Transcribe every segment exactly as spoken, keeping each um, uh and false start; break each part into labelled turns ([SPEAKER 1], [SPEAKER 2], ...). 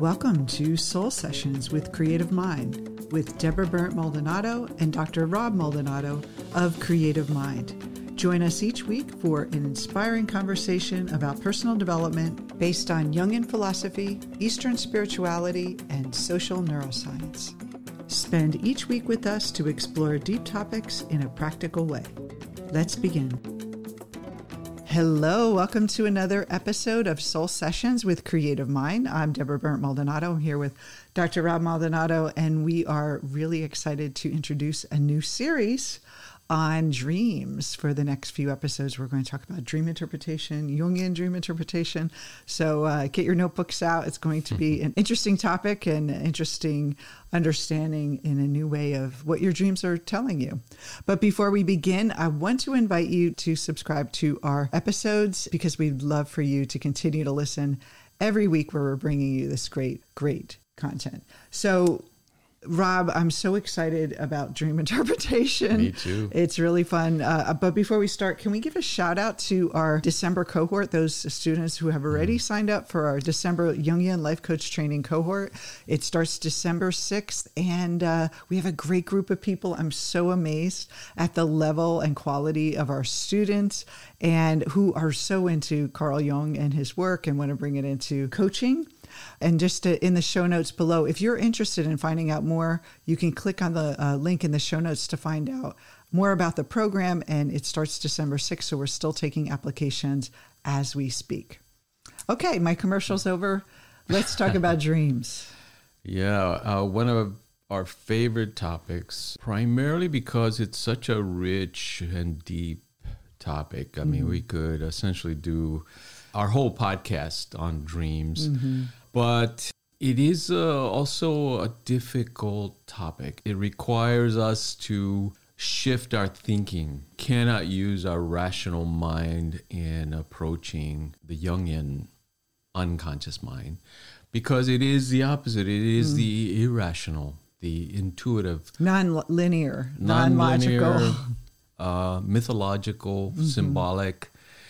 [SPEAKER 1] Welcome to Soul Sessions with Creative Mind with Deborah Burnt Maldonado and Doctor Rob Maldonado of Creative Mind. Join us each week for an inspiring conversation about personal development based on Jungian philosophy, Eastern spirituality, and social neuroscience. Spend each week with us to explore deep topics in a practical way. Let's begin. Hello, welcome to another episode of Soul Sessions with Creative Mind. I'm Deborah Burnt Maldonado. I'm here with Doctor Rob Maldonado, and we are really excited to introduce a new series on dreams. For the next few episodes, we're going to talk about dream interpretation, Jungian dream interpretation. So uh, get your notebooks out. It's going to be an interesting topic and an interesting understanding in a new way of what your dreams are telling you. But before we begin, I want to invite you to subscribe to our episodes because we'd love for you to continue to listen every week where we're bringing you this great, great content. So Rob, I'm so excited about dream interpretation.
[SPEAKER 2] Me too.
[SPEAKER 1] It's really fun. Uh, but before we start, can we give a shout out to our December cohort, those students who have already mm. signed up for our December Jungian Life Coach Training cohort? It starts December sixth, and uh, we have a great group of people. I'm so amazed at the level and quality of our students and who are so into Carl Jung and his work and want to bring it into coaching. And just to, in the show notes below, if you're interested in finding out more, you can click on the uh, link in the show notes to find out more about the program. And it starts December sixth, so we're still taking applications as we speak. Okay, my commercial's over. Let's talk about dreams.
[SPEAKER 2] Yeah, uh, one of our favorite topics, primarily because it's such a rich and deep topic. I mm-hmm. mean, we could essentially do our whole podcast on dreams. Mm-hmm. But it is uh, also a difficult topic. It requires us to shift our thinking. Cannot use our rational mind in approaching the Jungian unconscious mind because it is the opposite. It is mm. the irrational, the intuitive.
[SPEAKER 1] Non-linear,
[SPEAKER 2] non-logical.
[SPEAKER 1] non-logical.
[SPEAKER 2] Uh, mythological, mm-hmm. symbolic.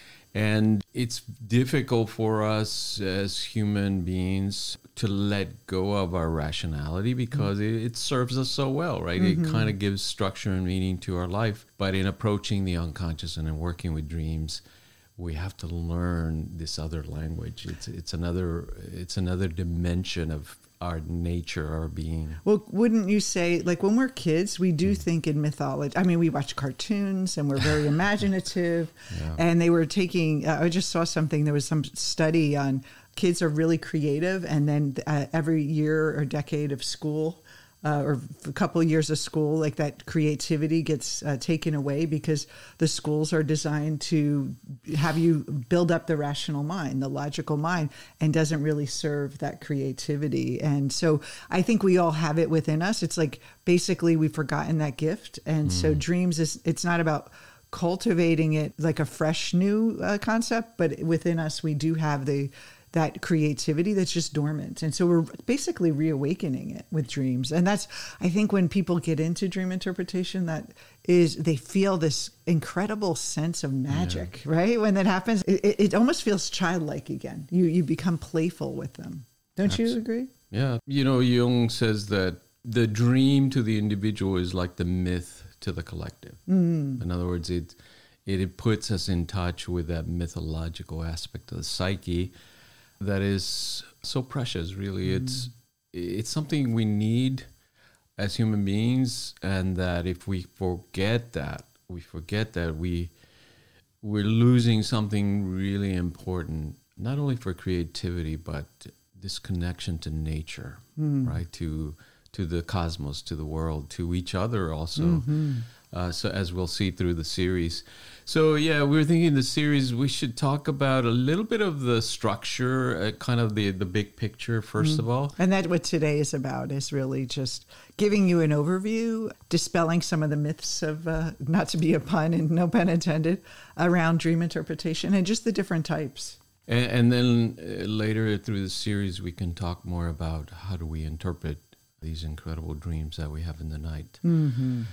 [SPEAKER 2] And it's difficult for us as human beings to let go of our rationality because mm-hmm. it, it serves us so well, right? Mm-hmm. It kind of gives structure and meaning to our life. But in approaching the unconscious and in working with dreams, we have to learn this other language. It's it's another it's another dimension of our nature, our being.
[SPEAKER 1] Well, wouldn't you say, like when we're kids, we do mm. think in mythology. I mean, we watch cartoons and we're very imaginative. Yeah. And they were taking, uh, I just saw something, there was some study on kids are really creative. And then uh, every year or decade of school, Uh, or a couple of years of school, like that creativity gets uh, taken away because the schools are designed to have you build up the rational mind, the logical mind, and doesn't really serve that creativity. And so I think we all have it within us. It's like basically we've forgotten that gift. And mm. so dreams is, it's not about cultivating it like a fresh new uh, concept, but within us we do have the that creativity that's just dormant. And so we're basically reawakening it with dreams. And that's, I think when people get into dream interpretation, that is, they feel this incredible sense of magic, yeah. right? When that happens, it, it almost feels childlike again. You you become playful with them. Don't Absolutely. You agree?
[SPEAKER 2] Yeah. You know, Jung says that the dream to the individual is like the myth to the collective. Mm. In other words, it, it it puts us in touch with that mythological aspect of the psyche that is so precious, really. Mm. It's it's something we need as human beings, and that if we forget that, we forget that we we're losing something really important, not only for creativity, but this connection to nature, mm. right? To to the cosmos, to the world, to each other also. Mm-hmm. Uh, so as we'll see through the series. So yeah, we were thinking the series, we should talk about a little bit of the structure, uh, kind of the, the big picture, first mm. of all.
[SPEAKER 1] And that's what today is about, is really just giving you an overview, dispelling some of the myths of, uh, not to be a pun and no pun intended, around dream interpretation and just the different types.
[SPEAKER 2] And, and then uh, later through the series, we can talk more about how do we interpret these incredible dreams that we have in the night. Mm-hmm.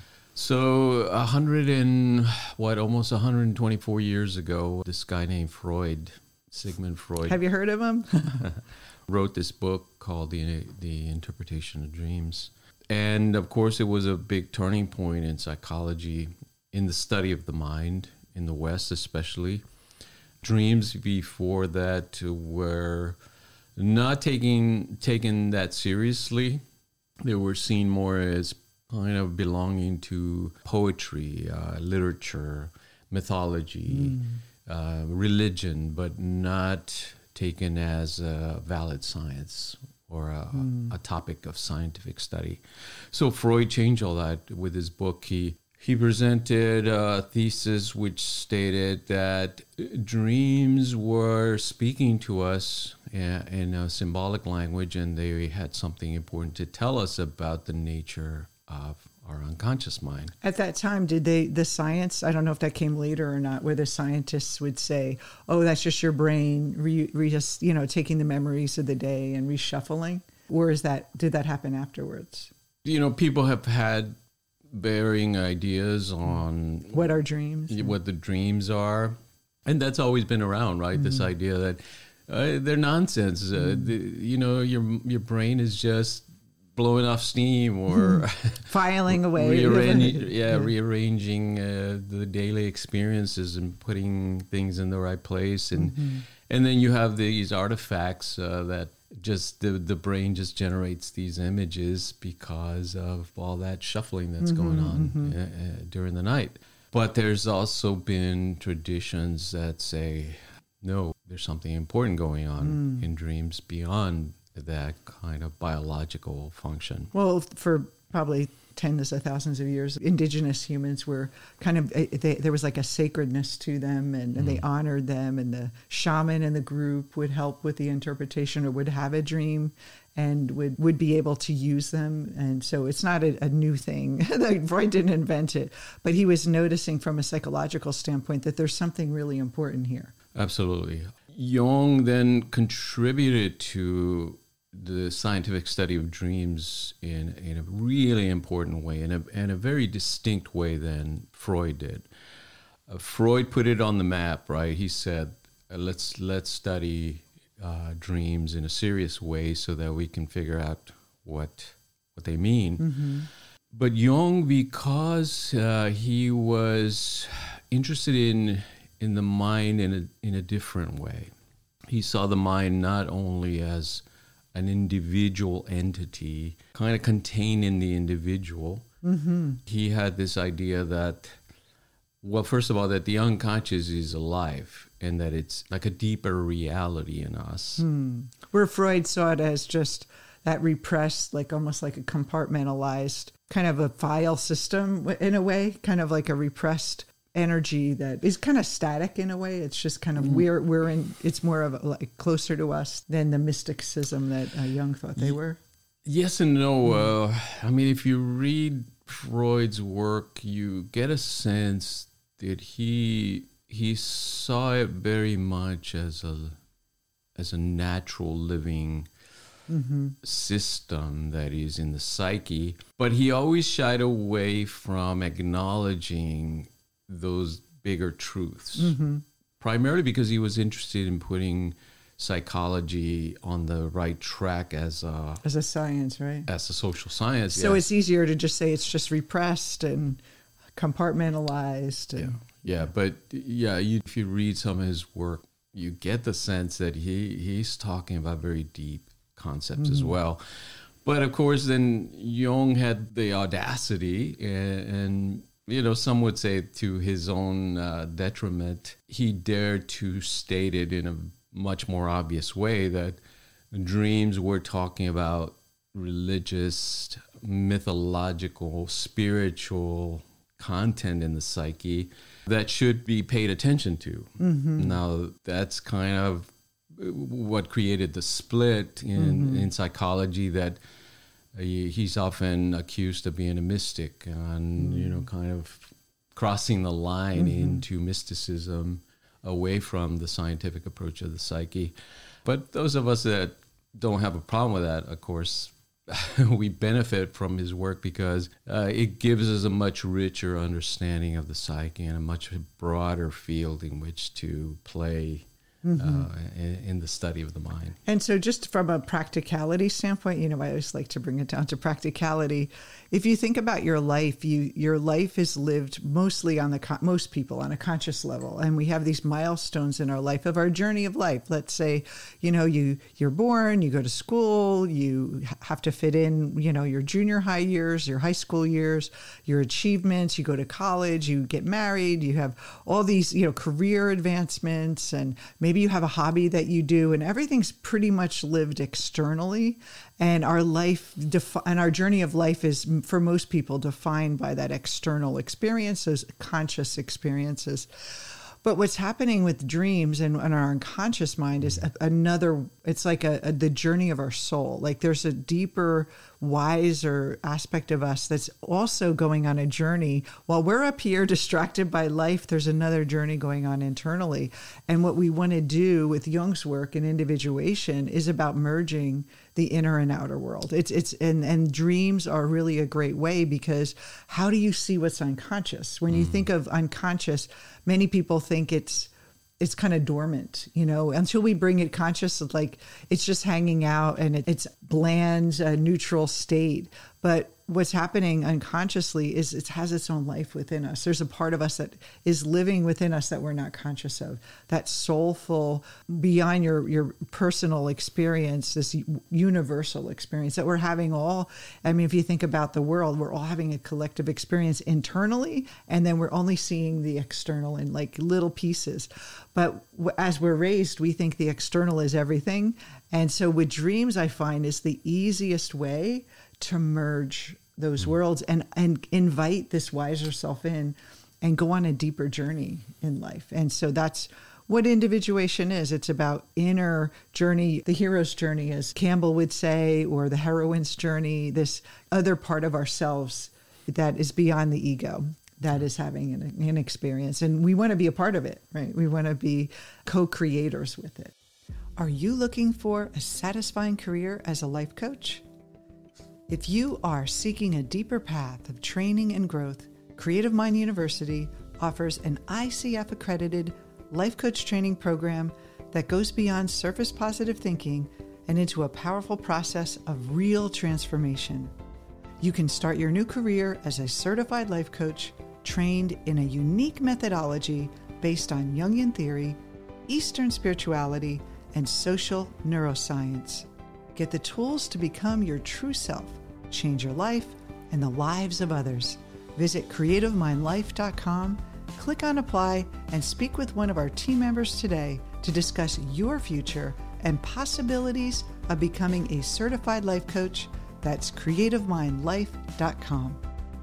[SPEAKER 2] So a hundred and what, almost one hundred twenty-four years ago, this guy named Freud, Sigmund Freud.
[SPEAKER 1] Have you heard of him?
[SPEAKER 2] wrote this book called The, the Interpretation of Dreams. And of course, it was a big turning point in psychology, in the study of the mind, in the West especially. Dreams before that were not taking taken that seriously. They were seen more as kind of belonging to poetry, uh, literature, mythology, mm. uh, religion, but not taken as a valid science or a, mm. a topic of scientific study. So Freud changed all that with his book. He he presented a thesis which stated that dreams were speaking to us in a symbolic language, and they had something important to tell us about the nature of our unconscious mind.
[SPEAKER 1] At that time, did they, the science, I don't know if that came later or not, where the scientists would say, oh, that's just your brain, re, re, just, you know, taking the memories of the day and reshuffling? Or is that, did that happen afterwards?
[SPEAKER 2] You know, people have had varying ideas on
[SPEAKER 1] what are dreams,
[SPEAKER 2] what the dreams are. And that's always been around, right? Mm-hmm. This idea that uh, they're nonsense. Uh, mm-hmm. the, you know, your your brain is just blowing off steam or
[SPEAKER 1] filing away,
[SPEAKER 2] rearranging, yeah, yeah, rearranging uh, the daily experiences and putting things in the right place, and mm-hmm. and then you have these artifacts uh, that just the the brain just generates these images because of all that shuffling that's mm-hmm, going on mm-hmm. uh, uh, during the night. But there's also been traditions that say, no, there's something important going on mm. in dreams beyond that kind of biological function.
[SPEAKER 1] Well, for probably tens of thousands of years, indigenous humans were kind of, they, there was like a sacredness to them, and, and mm. they honored them, and the shaman in the group would help with the interpretation or would have a dream and would, would be able to use them. And so it's not a, a new thing. Freud didn't invent it, but he was noticing from a psychological standpoint that there's something really important here.
[SPEAKER 2] Absolutely. Jung then contributed to the scientific study of dreams in, in a really important way, in a, in a very distinct way than Freud did. Uh, Freud put it on the map, right? He said, uh, let's let's study uh, dreams in a serious way so that we can figure out what what they mean. Mm-hmm. But Jung, because uh, he was interested in in the mind in a in a different way, he saw the mind not only as an individual entity, kind of contained in the individual. Mm-hmm. He had this idea that, well, first of all, that the unconscious is alive and that it's like a deeper reality in us.
[SPEAKER 1] Hmm. Where Freud saw it as just that repressed, like almost like a compartmentalized kind of a file system in a way, kind of like a repressed energy that is kind of static in a way. It's just kind of mm. we're we're in. It's more of a, like closer to us than the mysticism that uh, Jung thought they were.
[SPEAKER 2] Yes and no. Uh, I mean, if you read Freud's work, you get a sense that he he saw it very much as a as a natural living mm-hmm. system that is in the psyche, but he always shied away from acknowledging those bigger truths, mm-hmm. primarily because he was interested in putting psychology on the right track as a
[SPEAKER 1] as a science, right?
[SPEAKER 2] As a social science.
[SPEAKER 1] So
[SPEAKER 2] yes.
[SPEAKER 1] It's easier to just say it's just repressed and compartmentalized. And,
[SPEAKER 2] yeah, yeah, but yeah, you, if you read some of his work, you get the sense that he he's talking about very deep concepts mm-hmm. as well. But of course, then Jung had the audacity and, and you know, some would say to his own uh, detriment, he dared to state it in a much more obvious way that dreams were talking about religious, mythological, spiritual content in the psyche that should be paid attention to. Mm-hmm. Now, that's kind of what created the split in, mm-hmm. in psychology, that he's often accused of being a mystic and, mm. you know, kind of crossing the line mm-hmm. into mysticism away from the scientific approach of the psyche. But those of us that don't have a problem with that, of course, we benefit from his work because uh, it gives us a much richer understanding of the psyche and a much broader field in which to play mm-hmm. uh, in, in the study of the mind.
[SPEAKER 1] And so just from a practicality standpoint, you know, I always like to bring it down to practicality. If you think about your life, you your life is lived mostly on the, con- most people on a conscious level. And we have these milestones in our life of our journey of life. Let's say, you know, you, you're born, you go to school, you have to fit in, you know, your junior high years, your high school years, your achievements, you go to college, you get married, you have all these, you know, career advancements, and maybe you have a hobby that you do, and everything's pretty much lived externally. And our life defi- and our journey of life is, for most people, defined by that external experience, those conscious experiences. But what's happening with dreams and, and our unconscious mind is a, another, it's like a, a, the journey of our soul. Like there's a deeper, wiser aspect of us that's also going on a journey. While we're up here distracted by life, there's another journey going on internally. And what we want to do with Jung's work and individuation is about merging the inner and outer world. It's it's and, and dreams are really a great way, because how do you see what's unconscious? When you mm. think of unconscious, many people think it's it's kind of dormant, you know, until we bring it conscious, it's like it's just hanging out and it, it's bland, uh, neutral state. But what's happening unconsciously is it has its own life within us. There's a part of us that is living within us that we're not conscious of. That soulful, beyond your, your personal experience, this universal experience that we're having all. I mean, if you think about the world, we're all having a collective experience internally, and then we're only seeing the external in like little pieces. But as we're raised, we think the external is everything. And so with dreams, I find is the easiest way to merge those mm-hmm. worlds and, and invite this wiser self in and go on a deeper journey in life. And so that's what individuation is. It's about inner journey, the hero's journey, as Campbell would say, or the heroine's journey, this other part of ourselves that is beyond the ego, that is having an, an experience. And we want to be a part of it, right? We want to be co-creators with it. Are you looking for a satisfying career as a life coach? If you are seeking a deeper path of training and growth, Creative Mind University offers an I C F accredited life coach training program that goes beyond surface positive thinking and into a powerful process of real transformation. You can start your new career as a certified life coach trained in a unique methodology based on Jungian theory, Eastern spirituality, and social neuroscience. Get the tools to become your true self, change your life and the lives of others. Visit creative mind life dot com, click on apply, and speak with one of our team members today to discuss your future and possibilities of becoming a certified life coach. That's creative mind life dot com.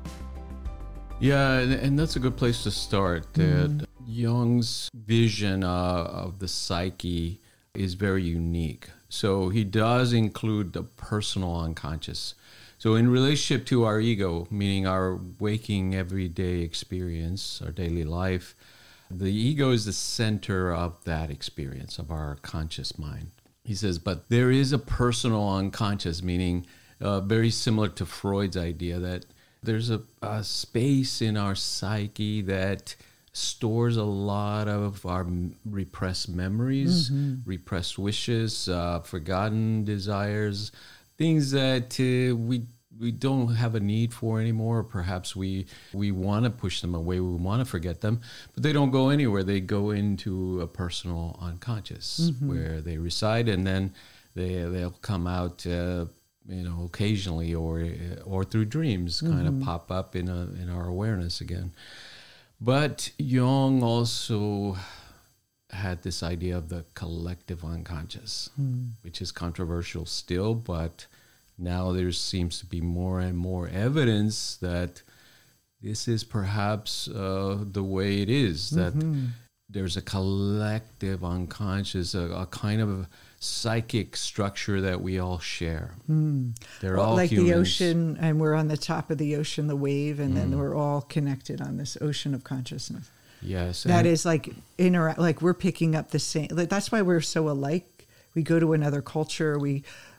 [SPEAKER 2] Yeah, and, and that's a good place to start. Mm-hmm. That Jung's vision uh, of the psyche is very unique. So he does include the personal unconscious. So in relationship to our ego, meaning our waking everyday experience, our daily life, the ego is the center of that experience, of our conscious mind. He says, but there is a personal unconscious, meaning uh, very similar to Freud's idea that there's a, a space in our psyche that stores a lot of our repressed memories, mm-hmm. repressed wishes, uh, forgotten desires, things that uh, we we don't have a need for anymore. Or perhaps we we want to push them away, we want to forget them, but they don't go anywhere. They go into a personal unconscious mm-hmm. where they reside, and then they they'll come out, uh, you know, occasionally or or through dreams, mm-hmm. kind of pop up in a, in our awareness again. But Jung also had this idea of the collective unconscious, mm. which is controversial still, but now there seems to be more and more evidence that this is perhaps uh, the way it is, that mm-hmm. there's a collective unconscious, a, a kind of psychic structure that we all share. Mm. They're well, all
[SPEAKER 1] like
[SPEAKER 2] humans.
[SPEAKER 1] The ocean, and we're on the top of the ocean, the wave, and mm. then we're all connected on this ocean of consciousness.
[SPEAKER 2] Yes.
[SPEAKER 1] That is like interact, like we're picking up the same, like that's why we're so alike. We go to another culture, we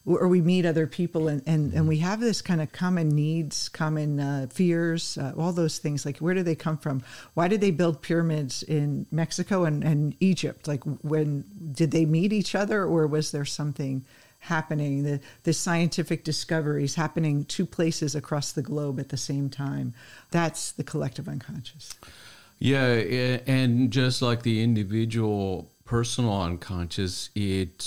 [SPEAKER 1] or we meet other people, and, and, and we have this kind of common needs, common uh, fears, uh, all those things. Like, where do they come from? Why did they build pyramids in Mexico and, and Egypt? Like, when did they meet each other, or was there something happening? The, the scientific discoveries happening two places across the globe at the same time. That's the collective unconscious.
[SPEAKER 2] Yeah, and just like the individual personal unconscious, it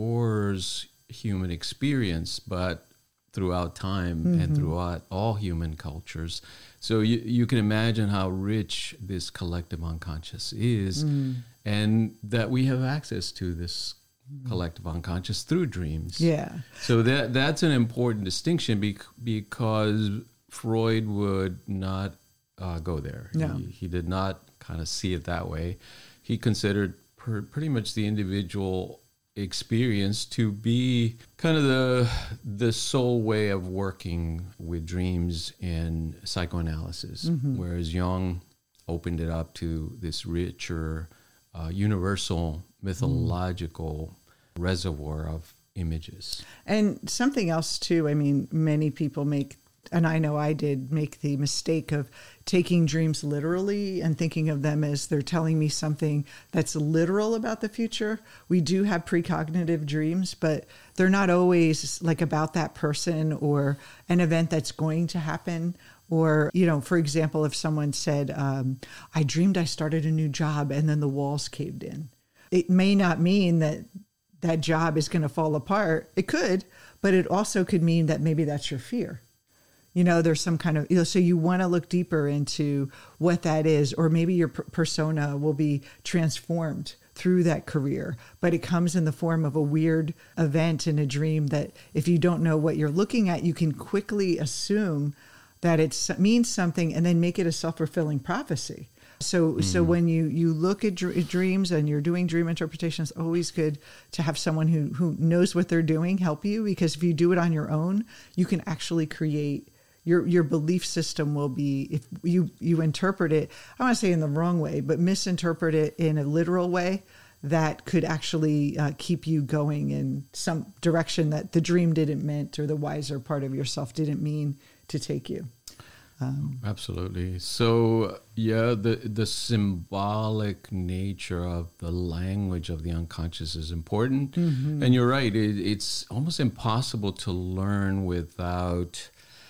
[SPEAKER 2] stores human experience, but throughout time mm-hmm. and throughout all human cultures. So you, you can imagine how rich this collective unconscious is, mm. and that we have access to this mm. collective unconscious through dreams.
[SPEAKER 1] Yeah.
[SPEAKER 2] So that that's an important distinction bec- because Freud would not uh, go there.
[SPEAKER 1] No.
[SPEAKER 2] He, he did not kind of see it that way. He considered per, pretty much the individual experience to be kind of the the sole way of working with dreams in psychoanalysis, mm-hmm. whereas Jung opened it up to this richer, uh, universal, mythological mm. reservoir of images.
[SPEAKER 1] And something else too, I mean, many people make, and I know I did, make the mistake of taking dreams literally and thinking of them as they're telling me something that's literal about the future. We do have precognitive dreams, but they're not always like about that person or an event that's going to happen. Or, you know, for example, if someone said, um, I dreamed I started a new job and then the walls caved in. It may not mean that that job is going to fall apart. It could, but it also could mean that maybe that's your fear. You know, there's some kind of, you know, so you want to look deeper into what that is, or maybe your per- persona will be transformed through that career, but it comes in the form of a weird event in a dream that if you don't know what you're looking at, you can quickly assume that it means something and then make it a self-fulfilling prophecy. So mm. so when you, you look at dr- dreams and you're doing dream interpretation, it's always good to have someone who, who knows what they're doing help you, because if you do it on your own, you can actually create Your your belief system will be, if you, you interpret it, I want to say in the wrong way, but misinterpret it in a literal way, that could actually uh, keep you going in some direction that the dream didn't meant, or the wiser part of yourself didn't mean to take you. Um,
[SPEAKER 2] Absolutely. So, yeah, the the symbolic nature of the language of the unconscious is important. Mm-hmm. And you're right, it, it's almost impossible to learn without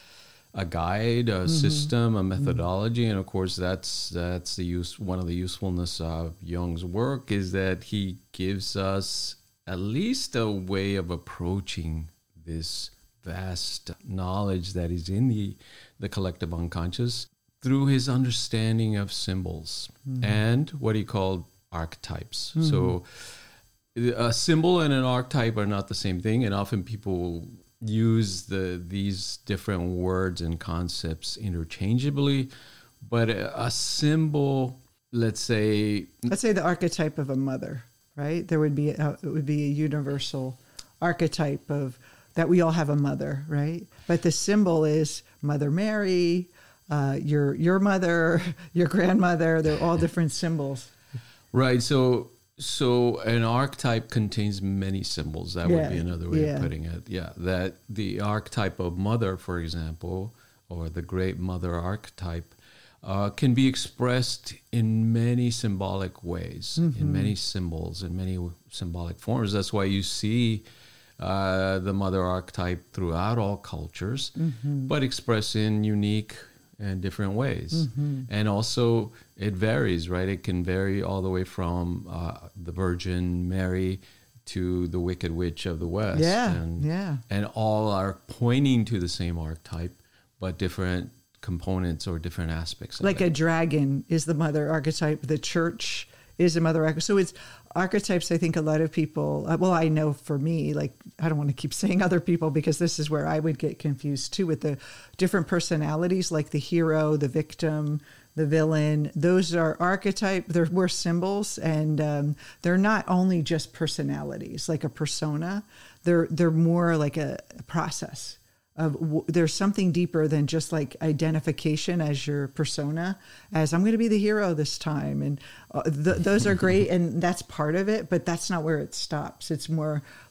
[SPEAKER 2] a guide, a mm-hmm. system, a methodology, mm-hmm. and of course that's that's the use. One of the usefulness of Jung's work is that he gives us at least a way of approaching this vast knowledge that is in the the collective unconscious through his understanding of symbols mm-hmm. and what he called archetypes. Mm-hmm. So a symbol and an archetype are not the same thing, and often people use the these different words and concepts interchangeably, but a, a symbol, let's say
[SPEAKER 1] let's say the archetype of a mother, right? There would be a, it would be a universal archetype of that we all have a mother, right? But the symbol is Mother Mary, uh, your your mother, your grandmother. They're all different symbols,
[SPEAKER 2] right? So. So an archetype contains many symbols. That yeah, would be another way yeah. of putting it. Yeah, that the archetype of mother, for example, or the great mother archetype, uh, can be expressed in many symbolic ways, mm-hmm. in many symbols, in many symbolic forms. That's why you see uh, the mother archetype throughout all cultures, mm-hmm. but expressed in unique and different ways. Mm-hmm. And also it varies, right? It can vary all the way from uh, the Virgin Mary to the Wicked Witch of the West.
[SPEAKER 1] Yeah,
[SPEAKER 2] and,
[SPEAKER 1] yeah.
[SPEAKER 2] And all are pointing to the same archetype, but different components or different aspects of
[SPEAKER 1] like
[SPEAKER 2] it.
[SPEAKER 1] A dragon is the mother archetype. The church is a mother archetype. So it's archetypes, I think a lot of people, well, I know for me, like, I don't want to keep saying other people because this is where I would get confused too with the different personalities, like the hero, the victim, the villain. Those are archetype. They're more symbols, and um, they're not only just personalities, like a persona. They're they're more like a, a process. Of w- there's something deeper than just like identification as your persona, as I'm going to be the hero this time, and uh, th- those are great, and that's part of it. But that's not where it stops. It's more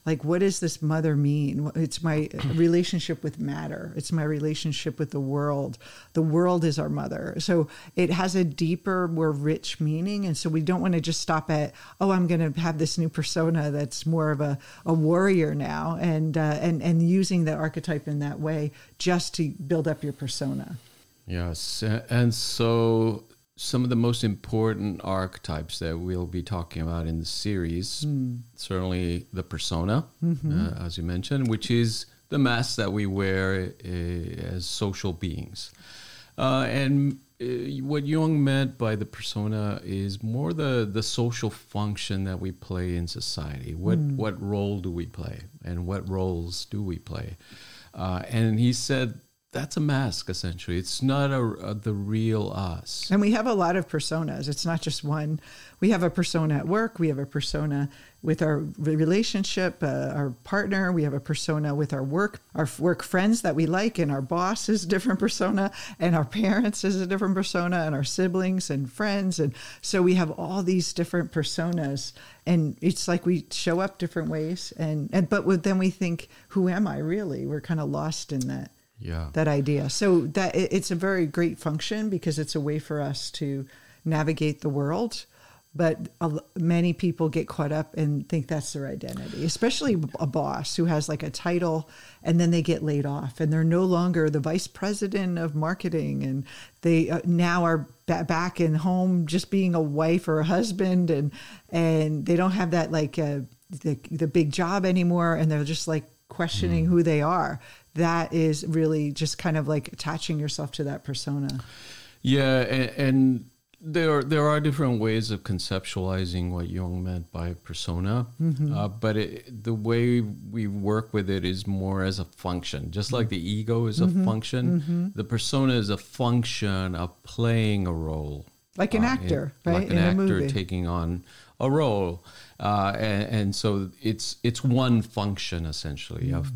[SPEAKER 1] like, what does this mother mean? It's my relationship with matter. It's my relationship with the world. The world is our mother. So it has a deeper, more rich meaning. And so we don't want to just stop at, oh, I'm going to have this new persona that's more of a, a warrior now, and, uh, and, and using the archetype in that way just to build up your persona.
[SPEAKER 2] Yes. And so some of the most important archetypes that we'll be talking about in the series, mm. certainly the persona, mm-hmm. uh, as you mentioned, which is the mask that we wear uh, as social beings. Uh, and uh, what Jung meant by the persona is more the, the social function that we play in society. What, mm. what role do we play, and what roles do we play? Uh, and he said, that's a mask, essentially. It's not a, a, the real us.
[SPEAKER 1] And we have a lot of personas. It's not just one. We have a persona at work. We have a persona with our relationship, uh, our partner. We have a persona with our work, our work friends that we like, and our boss is a different persona, and our parents is a different persona, and our siblings and friends. And so we have all these different personas, and it's like we show up different ways. And, and but then we think, who am I really? We're kind of lost in that.
[SPEAKER 2] Yeah,
[SPEAKER 1] that idea. So that it's a very great function because it's a way for us to navigate the world. But many people get caught up and think that's their identity, especially a boss who has like a title and then they get laid off and they're no longer the vice president of marketing, and they now are back in home just being a wife or a husband, and and they don't have that like uh, the the big job anymore, and they're just like questioning mm. who they are. That is really just kind of like attaching yourself to that persona.
[SPEAKER 2] Yeah, and, and there there are different ways of conceptualizing what Jung meant by persona, mm-hmm. uh, but it, the way we work with it is more as a function. Just like the ego is mm-hmm. a function, mm-hmm. the persona is a function of playing a role.
[SPEAKER 1] Like an uh, actor,
[SPEAKER 2] in,
[SPEAKER 1] right?
[SPEAKER 2] Like an
[SPEAKER 1] in
[SPEAKER 2] actor
[SPEAKER 1] a movie.
[SPEAKER 2] taking on a role. Uh, and, and so it's it's one function, essentially, mm-hmm. of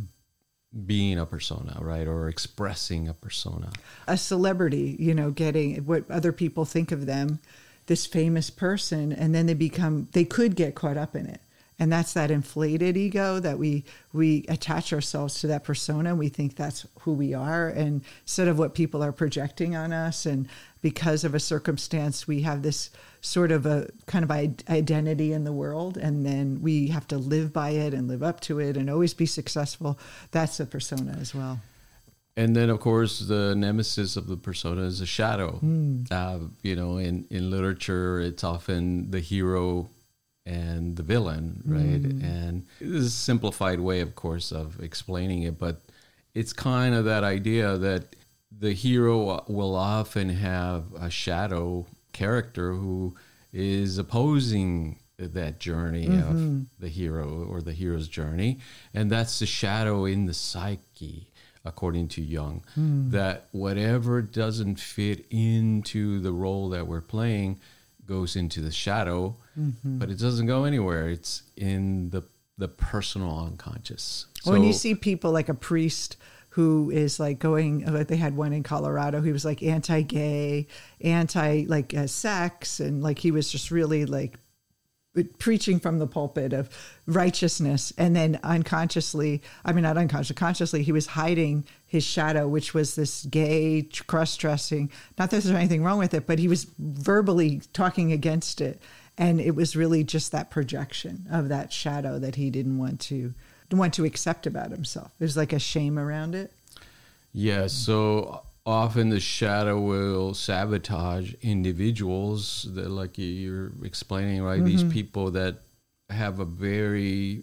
[SPEAKER 2] being a persona, right? Or expressing a persona.
[SPEAKER 1] A celebrity, you know, getting what other people think of them, this famous person, and then they become, they could get caught up in it. And that's that inflated ego that we we attach ourselves to that persona. We think that's who we are, and instead of what people are projecting on us. And because of a circumstance, we have this sort of a kind of identity in the world, and then we have to live by it and live up to it and always be successful. That's a persona as well.
[SPEAKER 2] And then, of course, the nemesis of the persona is a shadow. Mm. Uh, you know, in, in literature, it's often the hero and the villain, right? Mm. And this is a simplified way, of course, of explaining it, but it's kind of that idea that the hero will often have a shadow character who is opposing that journey mm-hmm. of the hero or the hero's journey. And that's the shadow in the psyche, according to Jung, mm. that whatever doesn't fit into the role that we're playing goes into the shadow, mm-hmm. but it doesn't go anywhere. It's in the the personal unconscious. So,
[SPEAKER 1] when you see people like a priest who is like going, like they had one in Colorado, he was like anti-gay, anti like uh, sex, and like he was just really like preaching from the pulpit of righteousness, and then unconsciously, I mean not unconsciously, consciously, he was hiding his shadow, which was this gay cross-dressing. Not that there's anything wrong with it, but he was verbally talking against it, and it was really just that projection of that shadow that he didn't want to want to accept about himself. There's like a shame around it.
[SPEAKER 2] Yeah, so often the shadow will sabotage individuals that, like you're explaining, right? Mm-hmm. These people that have a very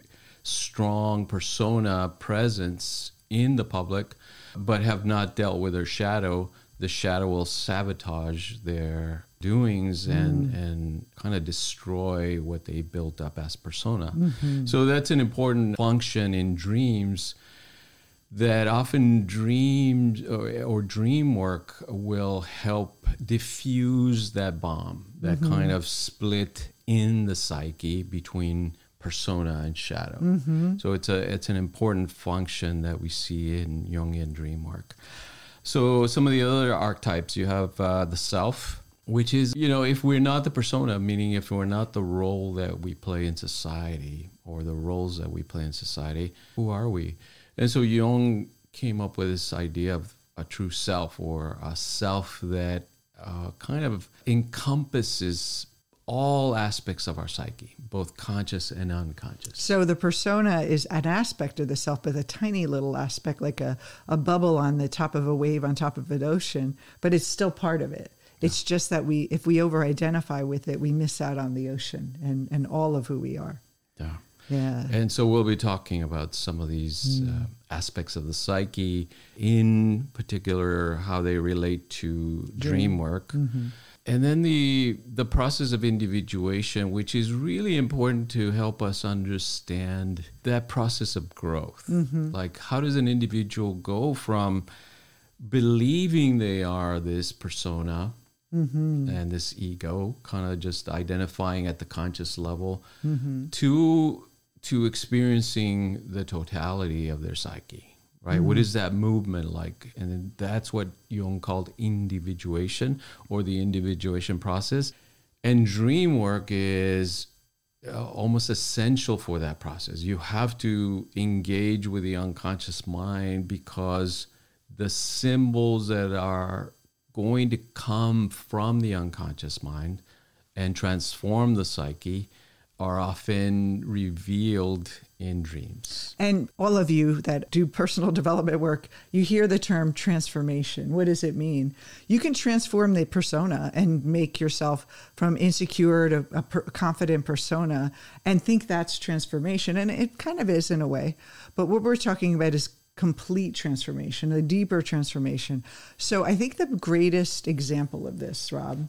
[SPEAKER 2] strong persona presence in the public, but have not dealt with their shadow. The shadow will sabotage their doings and, mm. and kind of destroy what they built up as persona. Mm-hmm. So that's an important function in dreams, that often dreams or, or dream work will help diffuse that bomb, that mm-hmm. kind of split in the psyche between persona and shadow. Mm-hmm. So it's a it's an important function that we see in Jungian dream work. So some of the other archetypes, you have uh, the self, which is, you know, if we're not the persona, meaning if we're not the role that we play in society or the roles that we play in society, who are we? And so Jung came up with this idea of a true self, or a self that uh, kind of encompasses all aspects of our psyche, both conscious and unconscious.
[SPEAKER 1] So the persona is an aspect of the self, but a tiny little aspect, like a, a bubble on the top of a wave on top of an ocean, but it's still part of it. It's yeah. just that we, if we over-identify with it, we miss out on the ocean and, and all of who we are.
[SPEAKER 2] Yeah.
[SPEAKER 1] Yeah.
[SPEAKER 2] And so we'll be talking about some of these mm. uh, aspects of the psyche, in particular, how they relate to dream, dream work. Mm-hmm. And then the the process of individuation, which is really important to help us understand that process of growth. Mm-hmm. Like, how does an individual go from believing they are this persona mm-hmm. and this ego, kind of just identifying at the conscious level, mm-hmm. to to experiencing the totality of their psyche? Right? Mm-hmm. What is that movement like? And that's what Jung called individuation, or the individuation process. And dream work is uh, almost essential for that process. You have to engage with the unconscious mind, because the symbols that are going to come from the unconscious mind and transform the psyche are often revealed in dreams.
[SPEAKER 1] And all of you that do personal development work, you hear the term transformation. What does it mean? You can transform the persona and make yourself from insecure to a per- confident persona and think that's transformation. And it kind of is in a way. But what we're talking about is complete transformation, a deeper transformation. So I think the greatest example of this, Rob,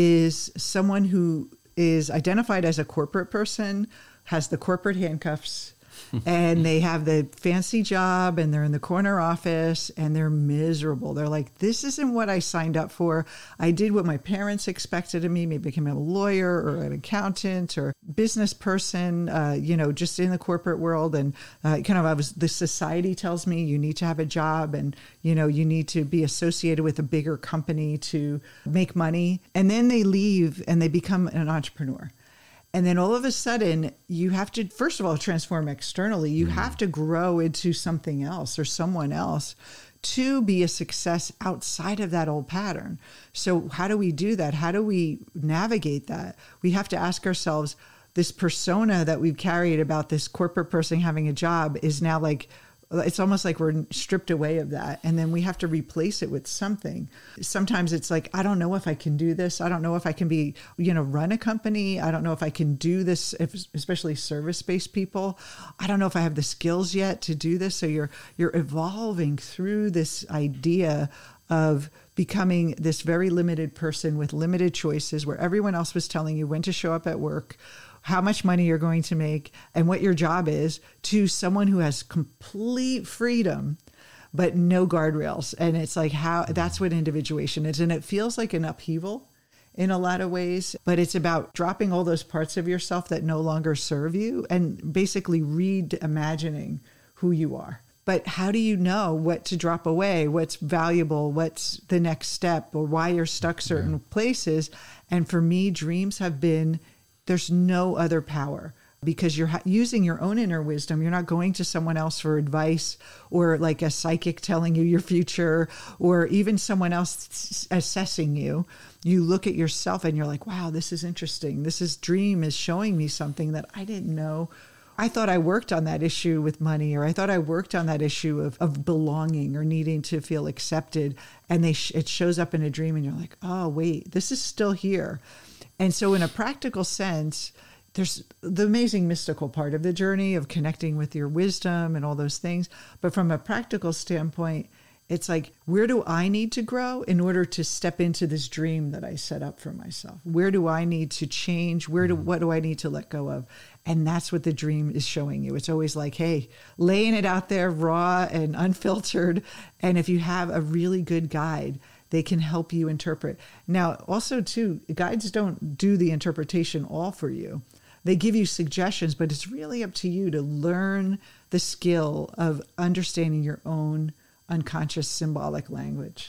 [SPEAKER 1] is someone who is identified as a corporate person, has the corporate handcuffs, and they have the fancy job, and they're in the corner office, and they're miserable. They're like, this isn't what I signed up for. I did what my parents expected of me, maybe became a lawyer or an accountant or business person, uh, you know, just in the corporate world. And uh, kind of I was, the society tells me you need to have a job, and, you know, you need to be associated with a bigger company to make money. And then they leave and they become an entrepreneur. And then all of a sudden, you have to, first of all, transform externally. You mm-hmm. have to grow into something else or someone else to be a success outside of that old pattern. So how do we do that? How do we navigate that? We have to ask ourselves, this persona that we've carried about this corporate person having a job is now like, it's almost like we're stripped away of that. And then we have to replace it with something. Sometimes it's like, I don't know if I can do this. I don't know if I can be, you know, run a company. I don't know if I can do this, if, especially service-based people. I don't know if I have the skills yet to do this. So you're, you're evolving through this idea of becoming this very limited person with limited choices, where everyone else was telling you when to show up at work, how much money you're going to make, and what your job is, to someone who has complete freedom, but no guardrails. And it's like, how, that's what individuation is. And it feels like an upheaval in a lot of ways, but it's about dropping all those parts of yourself that no longer serve you and basically reimagining who you are. But how do you know what to drop away, what's valuable, what's the next step, or why you're stuck certain yeah. places? And for me, dreams have been, there's no other power, because you're ha- using your own inner wisdom. You're not going to someone else for advice, or like a psychic telling you your future, or even someone else assessing you. You look at yourself and you're like, wow, this is interesting. This is dream is showing me something that I didn't know. I thought I worked on that issue with money, or I thought I worked on that issue of, of belonging or needing to feel accepted. And they sh- it shows up in a dream and you're like, oh, wait, this is still here. And so in a practical sense, there's the amazing mystical part of the journey of connecting with your wisdom and all those things. But from a practical standpoint, it's like, where do I need to grow in order to step into this dream that I set up for myself? Where do I need to change? Where do, what do I need to let go of? And that's what the dream is showing you. It's always like, hey, laying it out there raw and unfiltered. And if you have a really good guide, they can help you interpret. Now, also, too, guides don't do the interpretation all for you. They give you suggestions, but it's really up to you to learn the skill of understanding your own unconscious symbolic language.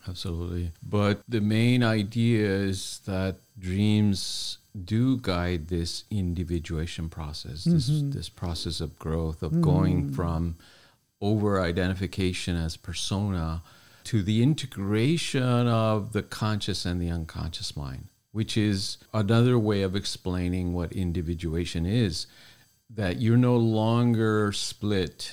[SPEAKER 2] Absolutely. But the main idea is that dreams do guide this individuation process, this mm-hmm. this process of growth, of mm. going from over-identification as persona to the integration of the conscious and the unconscious mind, which is another way of explaining what individuation is, that you're no longer split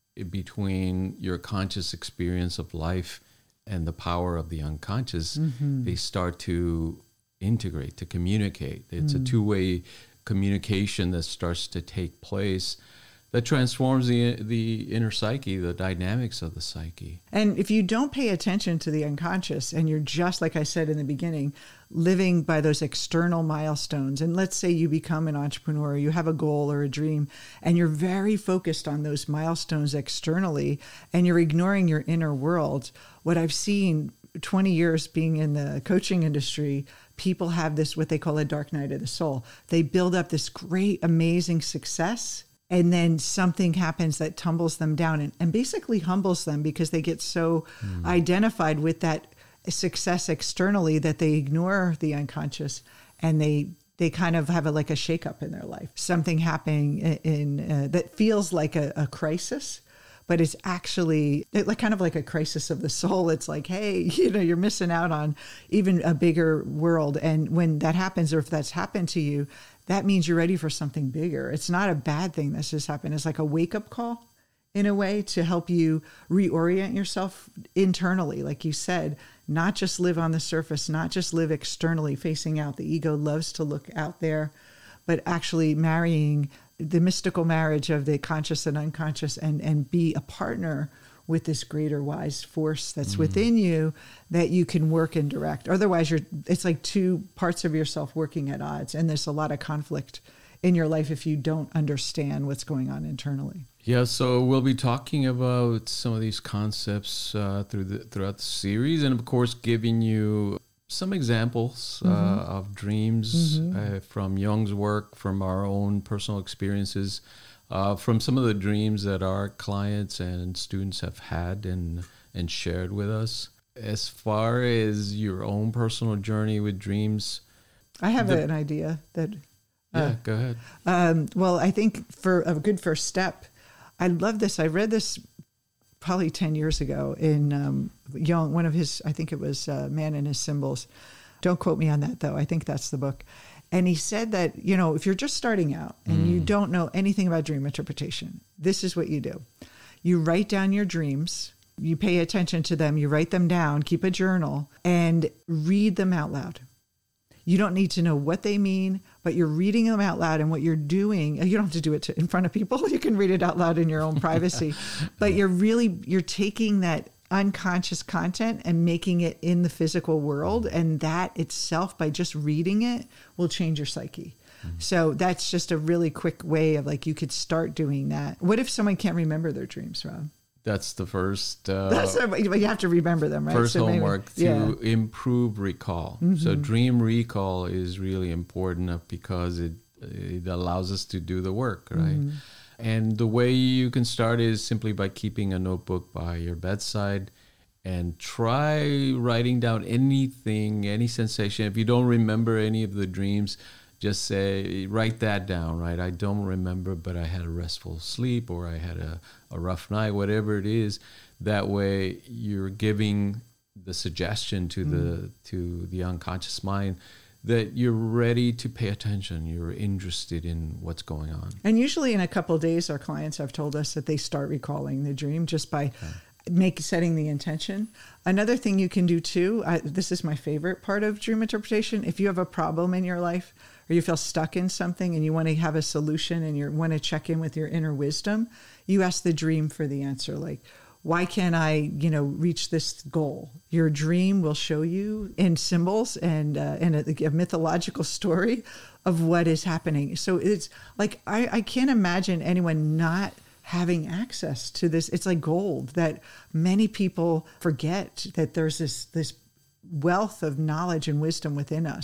[SPEAKER 2] between your conscious experience of life and the power of the unconscious. Mm-hmm. They start to integrate, to communicate. It's mm. a two-way communication that starts to take place that transforms the the inner psyche, the dynamics of the psyche.
[SPEAKER 1] And if you don't pay attention to the unconscious and you're just, like I said in the beginning, living by those external milestones, and let's say you become an entrepreneur, you have a goal or a dream, and you're very focused on those milestones externally, and you're ignoring your inner world, what I've seen twenty years being in the coaching industry, people have this, what they call a dark night of the soul. They build up this great, amazing success, and then something happens that tumbles them down and, and basically humbles them because they get so mm. identified with that success externally that they ignore the unconscious, and they they kind of have a, like a shakeup in their life. Something happening in, in uh, that feels like a, a crisis, but it's actually like kind of like a crisis of the soul. It's like, hey, you know, you're missing out on even a bigger world. And when that happens, or if that's happened to you, that means you're ready for something bigger. It's not a bad thing that's just happened. It's like a wake-up call in a way to help you reorient yourself internally, like you said, not just live on the surface, not just live externally facing out. The ego loves to look out there, but actually marrying the mystical marriage of the conscious and unconscious, and, and be a partner with this greater wise force that's mm. within you that you can work and direct. Otherwise, you're it's like two parts of yourself working at odds, and there's a lot of conflict in your life if you don't understand what's going on internally.
[SPEAKER 2] Yeah, so we'll be talking about some of these concepts uh, through the, throughout the series, and of course, giving you some examples mm-hmm. uh, of dreams mm-hmm. uh, from Jung's work, from our own personal experiences, uh, from some of the dreams that our clients and students have had and and shared with us. As far as your own personal journey with dreams,
[SPEAKER 1] I have the, an idea that.
[SPEAKER 2] Uh, yeah, go ahead.
[SPEAKER 1] Um, well, I think for a good first step, I love this. I read this probably ten years ago in um, Jung, one of his, I think it was uh, Man and His Symbols. Don't quote me on that, though. I think that's the book. And he said that, you know, if you're just starting out and mm. you don't know anything about dream interpretation, this is what you do. You write down your dreams, you pay attention to them, you write them down, keep a journal, and read them out loud. You don't need to know what they mean, but you're reading them out loud, and what you're doing, you don't have to do it to, in front of people. You can read it out loud in your own privacy, but you're really, you're taking that unconscious content and making it in the physical world. And that itself, by just reading it, will change your psyche. Mm-hmm. So that's just a really quick way of like, you could start doing that. What if someone can't remember their dreams, Rob?
[SPEAKER 2] That's the first. Uh,
[SPEAKER 1] That's a, you have to remember them, right?
[SPEAKER 2] First
[SPEAKER 1] so
[SPEAKER 2] homework
[SPEAKER 1] maybe,
[SPEAKER 2] to
[SPEAKER 1] yeah.
[SPEAKER 2] improve recall. Mm-hmm. So dream recall is really important because it it allows us to do the work, right? Mm-hmm. And the way you can start is simply by keeping a notebook by your bedside, and try writing down anything, any sensation. If you don't remember any of the dreams, just say, write that down, right? I don't remember, but I had a restful sleep, or I had a, a rough night, whatever it is. That way you're giving the suggestion to mm. the to the unconscious mind that you're ready to pay attention. You're interested in what's going on.
[SPEAKER 1] And usually in a couple of days, our clients have told us that they start recalling the dream just by okay. make setting the intention. Another thing you can do too, I, this is my favorite part of dream interpretation. If you have a problem in your life, or you feel stuck in something and you want to have a solution and you want to check in with your inner wisdom, you ask the dream for the answer. Like, why can't I, you know, reach this goal? Your dream will show you in symbols and uh, in a, a mythological story of what is happening. So it's like, I, I can't imagine anyone not having access to this. It's like gold that many people forget, that there's this, this wealth of knowledge and wisdom within us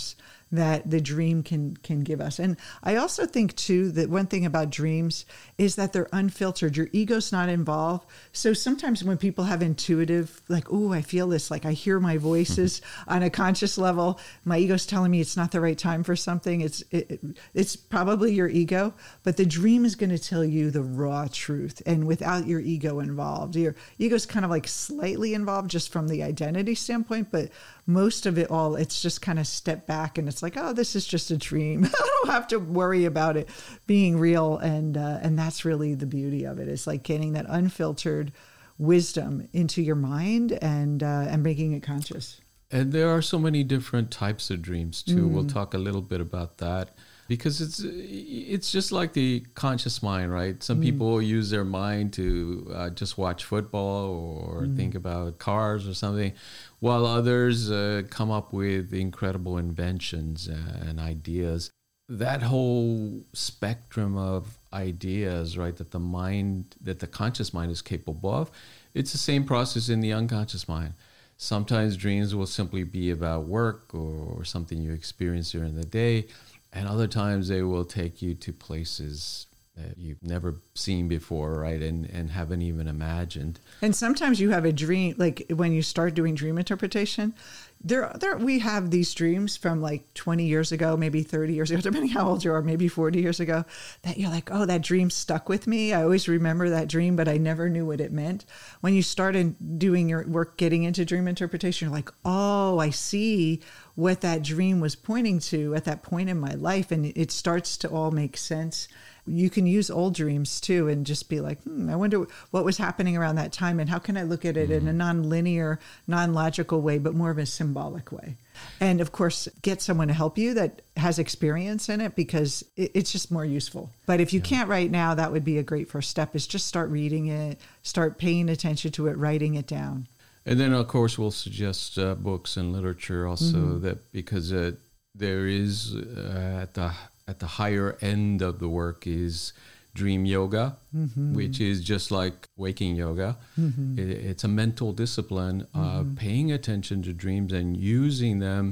[SPEAKER 1] that the dream can can give us. And I also think too that one thing about dreams is that they're unfiltered. Your ego's not involved. So sometimes when people have intuitive, like, oh, I feel this, like I hear my voices mm-hmm. on a conscious level, my ego's telling me it's not the right time for something. It's it, it's probably your ego, but the dream is going to tell you the raw truth, and without your ego involved. Your ego's kind of like slightly involved just from the identity standpoint, but most of it all, it's just kind of step back and it's like, oh, this is just a dream. I don't have to worry about it being real. And uh, and that's really the beauty of it. It's like getting that unfiltered wisdom into your mind and uh, and making it conscious.
[SPEAKER 2] And there are so many different types of dreams too. Mm. We'll talk a little bit about that. Because it's it's just like the conscious mind, right? Some mm. people use their mind to uh, just watch football or mm. think about cars or something, while others uh, come up with incredible inventions uh, and ideas. That whole spectrum of ideas, right, that the mind, that the conscious mind is capable of, it's the same process in the unconscious mind. Sometimes dreams will simply be about work or something you experience during the day. And other times they will take you to places that you've never seen before, right? And and haven't even imagined.
[SPEAKER 1] And sometimes you have a dream, like when you start doing dream interpretation, there, there we have these dreams from like twenty years ago, maybe thirty years ago, depending how old you are, maybe forty years ago, that you're like, oh, that dream stuck with me. I always remember that dream, but I never knew what it meant. When you started doing your work, getting into dream interpretation, you're like, oh, I see what that dream was pointing to at that point in my life. And it starts to all make sense. You can use old dreams too and just be like, hmm, I wonder what was happening around that time and how can I look at it mm. in a non-linear, non-logical way, but more of a symbolic way. And of course, get someone to help you that has experience in it because it, it's just more useful. But if you yeah. can't right now, that would be a great first step is just start reading it, start paying attention to it, writing it down.
[SPEAKER 2] And then, of course, we'll suggest uh, books and literature also mm-hmm. that because uh, there is uh, at the at the higher end of the work is dream yoga, mm-hmm. which is just like waking yoga. Mm-hmm. It, it's a mental discipline of mm-hmm. paying attention to dreams and using them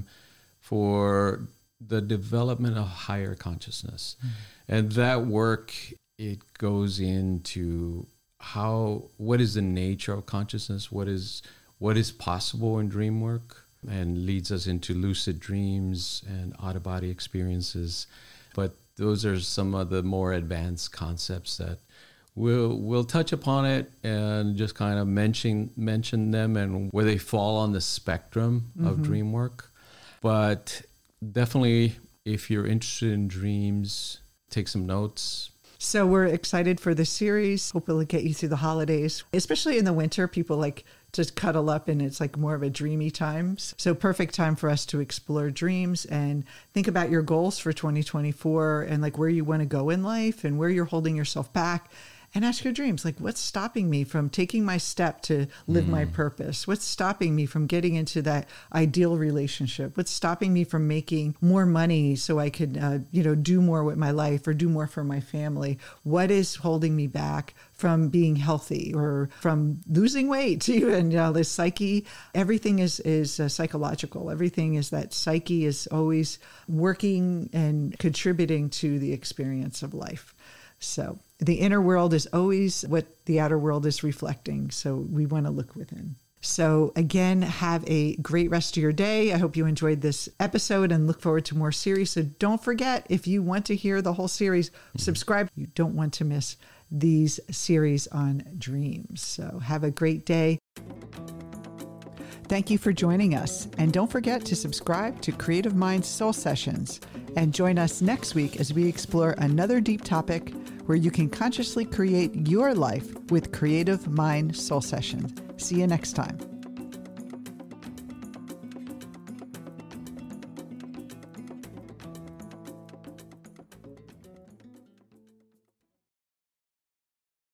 [SPEAKER 2] for the development of higher consciousness. Mm-hmm. And that work, it goes into how, what is the nature of consciousness? What is what is possible in dream work, and leads us into lucid dreams and out-of-body experiences. But those are some of the more advanced concepts that we'll we'll touch upon it and just kind of mention mention them and where they fall on the spectrum mm-hmm. of dream work. But definitely, if you're interested in dreams, take some notes.
[SPEAKER 1] So we're excited for this series. Hope it'll get you through the holidays, especially in the winter. People like to cuddle up and it's like more of a dreamy time. So perfect time for us to explore dreams and think about your goals for twenty twenty-four and like where you want to go in life and where you're holding yourself back. And ask your dreams, like, what's stopping me from taking my step to live mm. my purpose? What's stopping me from getting into that ideal relationship? What's stopping me from making more money so I could, uh, you know, do more with my life or do more for my family? What is holding me back from being healthy or from losing weight? Even, you know, the psyche, everything is, is uh, psychological. Everything is that psyche is always working and contributing to the experience of life. So the inner world is always what the outer world is reflecting. So we want to look within. So again, have a great rest of your day. I hope you enjoyed this episode and look forward to more series. So don't forget, if you want to hear the whole series, subscribe. You don't want to miss these series on dreams. So have a great day. Thank you for joining us. And don't forget to subscribe to Creative Minds Soul Sessions and join us next week as we explore another deep topic where you can consciously create your life with Creative Mind Soul Sessions. See you next time.